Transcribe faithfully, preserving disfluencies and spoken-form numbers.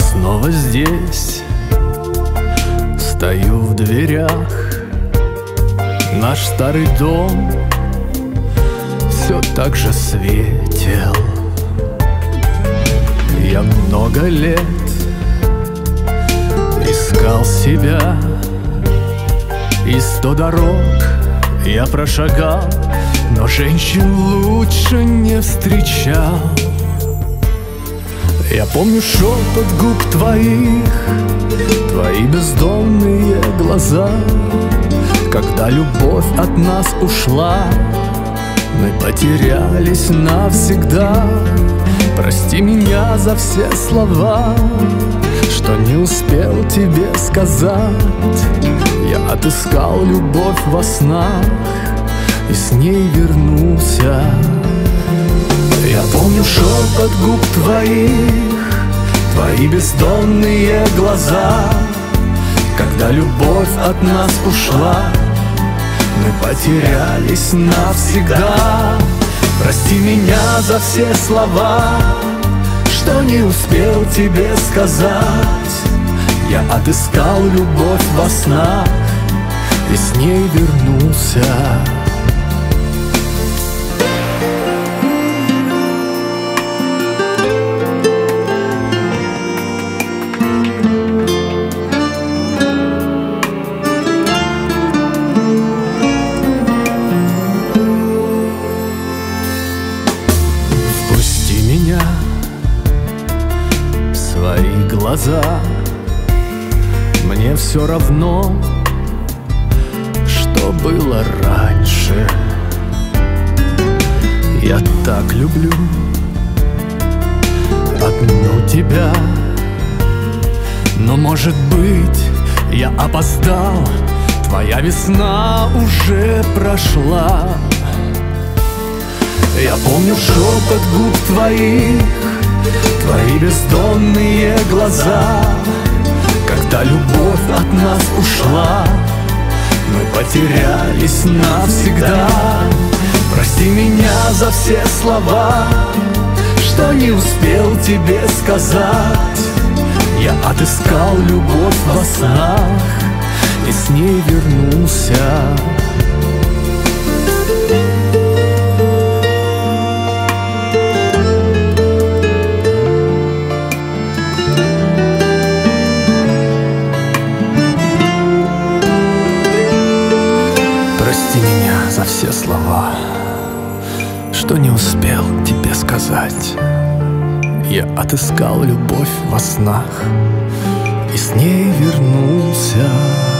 снова здесь, стою в дверях. Наш старый дом все так же светел. Я много лет искал себя, и сто дорог я прошагал, но женщин лучше не встречал. Я помню шепот губ твоих, твои бездонные глаза. Когда любовь от нас ушла, мы потерялись навсегда. Прости меня за все слова, что не успел тебе сказать. Я отыскал любовь во снах и с ней вернулся. Я помню шепот губ твоих, твои бездонные глаза. Когда любовь от нас ушла, мы потерялись навсегда. Прости меня за все слова, что не успел тебе сказать. Я отыскал любовь во снах и с ней вернулся. Свои глаза, мне все равно, что было раньше. Я так люблю одну тебя, но, может быть, я опоздал, твоя весна уже прошла. Я помню шепот губ твоих, твои бездонные глаза. Когда любовь от нас ушла, мы потерялись навсегда. Прости меня за все слова, что не успел тебе сказать. Я отыскал любовь во снах и с ней вернулся. Прости меня за все слова, что не успел тебе сказать. Я отыскал любовь во снах и с ней вернулся.